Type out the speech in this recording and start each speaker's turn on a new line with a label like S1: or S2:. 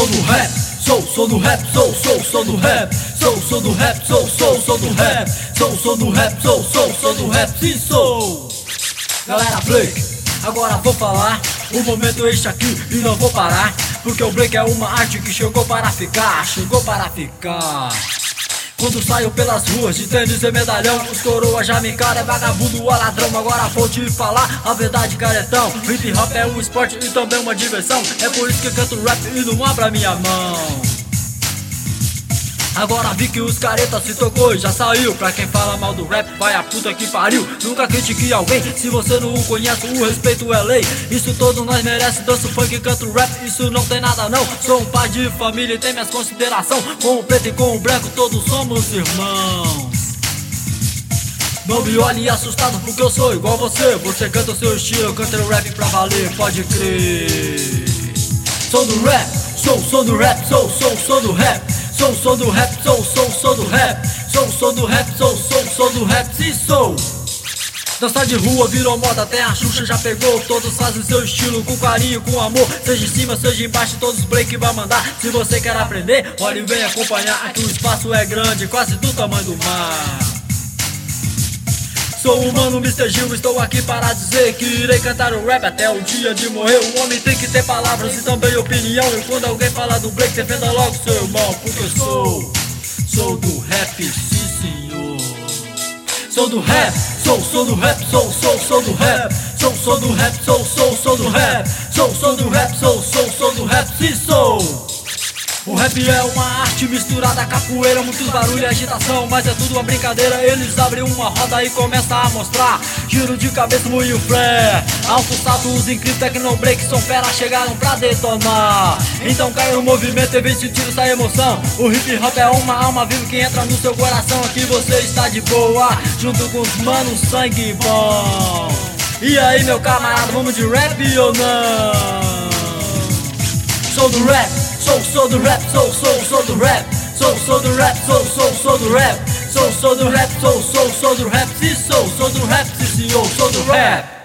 S1: sou do rap, sou do rap, sou do rap, sou do rap, sou do rap, sou do rap, sou do rap, sim sou. Galera, break, agora vou falar. O momento é este aqui e não vou parar, porque o break é uma arte que chegou para ficar, chegou para ficar. Quando saio pelas ruas de tênis e medalhão, os coroas já me encaram, é vagabundo ou ladrão. Agora vou te falar a verdade, caretão. Hip hop é um esporte e também uma diversão. É por isso que canto rap e não abro a minha mão. Agora vi que os caretas se tocou e já saiu. Pra quem fala mal do rap, vai a puta que pariu. Nunca critique alguém, se você não o conhece, o respeito é lei. Isso todos nós merece, danço funk e canto rap, isso não tem nada não. Sou um pai de família e tenho minhas considerações. Com o preto e com o branco, todos somos irmãos. Não me olhe assustado porque eu sou igual você. Você canta o seu estilo, eu canto o rap pra valer, pode crer. Sou do rap, sou do rap, sou do rap. Sou do rap, sou do rap, sou do rap, sou do rap, sim sou. Dançar de rua virou moda, até a Xuxa já pegou. Todos fazem seu estilo com carinho, com amor. Seja em cima, seja embaixo, todos os break vai mandar. Se você quer aprender, olhe e vem acompanhar. Aqui o espaço é grande, quase do tamanho do mar. Sou o mano Mr. Gil, estou aqui para dizer que irei cantar o rap até o dia de morrer. O homem tem que ter palavras e também opinião. E quando alguém fala do break, defenda logo seu irmão. Porque sou do rap, sim senhor. Sou do rap, sou do rap, sou do rap. Sou do rap, sou do rap. Sou do rap, sou do rap, sim sou. O rap é uma arte misturada a capoeira, muitos barulho e agitação, mas é tudo uma brincadeira. Eles abrem uma roda e começam a mostrar giro de cabeça, moinho flare, alto salto, os incríveis tecnobreak são fera, chegaram pra detonar. Então cai no movimento e vem sentir essa emoção. O hip hop é uma alma viva que entra no seu coração. Aqui você está de boa, junto com os manos sangue bom. E aí meu camarada, vamos de rap ou não? Sou do rap, sou do rap, sou do rap, sou do rap, sou do rap, sou do rap, sou do rap, sim sou do rap, sim senhor, sou do rap.